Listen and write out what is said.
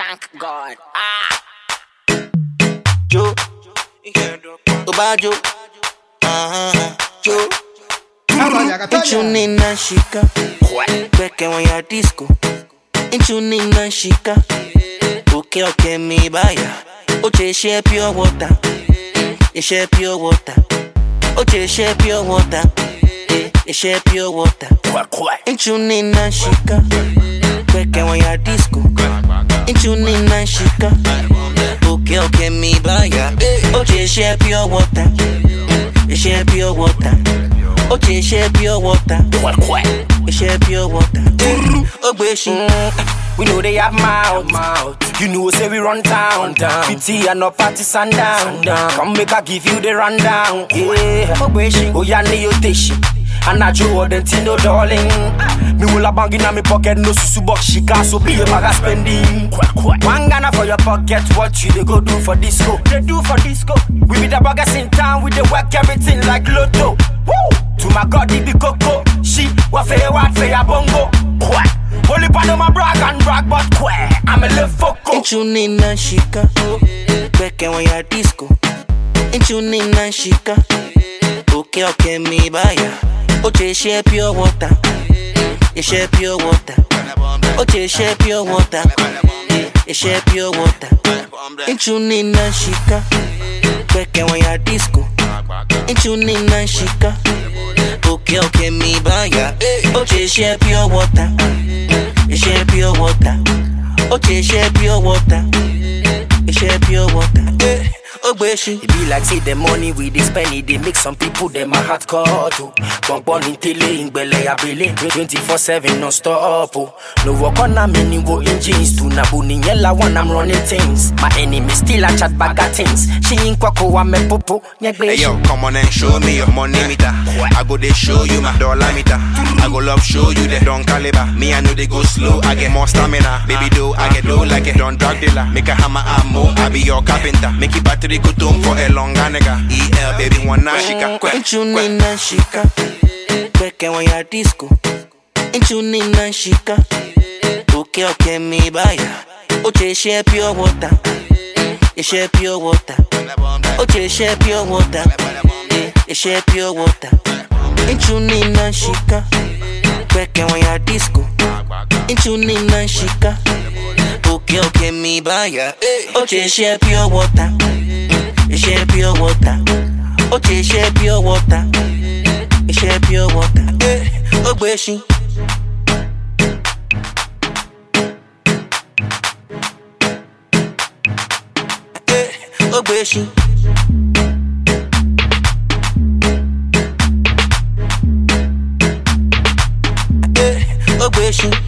Thank God. Joe, Obajo, Joe. Inchuni na shika, kweke wanya disco. Inchuni na shika, okay mi baya. Oche share pure water, share pure water. Oche share pure water, share pure water. Inchuni na shika, kweke wanya disco. Inchuni na shika, okay mi baya. Oche share pure water, share pure water. Oche share pure water, share pure water. We know they have mouth. You know say we run town. 50 and no party sundown. Come make I give you the rundown. Yeah, oh yeah, you teshi. And I Joe the Tino darling. Me will a bang in my pocket, no susu box shika, so be a bag spending. One Ghana for your pocket, what you they go do for disco? They do for disco. We be the buggers in town, we they work everything like Lotto. Woo! To my God, the big coco. She what for your bongo. Holy pan my brag and brag, but I'm a little foco. Inchuni na shika, kweke wanya disco. Inchuni na shika, okay mi baya. Oche share pure water, share pure water. Oche share pure water, share pure water. Inchuni na shika, kweke wanya disco. Inchuni na shika, okay mi baya. Oche share pure water, share pure water. Oche share pure water, share pure water. It be like say the money we they spend it, they make some people them a hard cut. Bonbon in tele in bele ya bele 24/7 non stop. No work on a many wo engines to nabuni yella one I'm running things. My enemy still a chat bag at things. She in kwako wa me popo. Hey yo, come on and show me your money meter. I go they show you my dollar meter. I go love show you the don caliber. Me I know they go slow, I get more stamina. Baby do I get low like a don drug dealer. Make a hammer ammo, I be your carpenter. Make it battery go down for a long nigga. EL baby one na shika. Inchuni na shika, kweke wanya disco. Inchuni na shika, okay mi baya. Oche share pure water, share pure water. Oche share pure water, share pure water. Inchuni na shika, kweke wanya disco. Inchuni na shika, okay mi baya. Oche share pure water, share pure water. Oche share pure water, share pure water. Ogbeshi. Ogbeshi. Ogbeshi.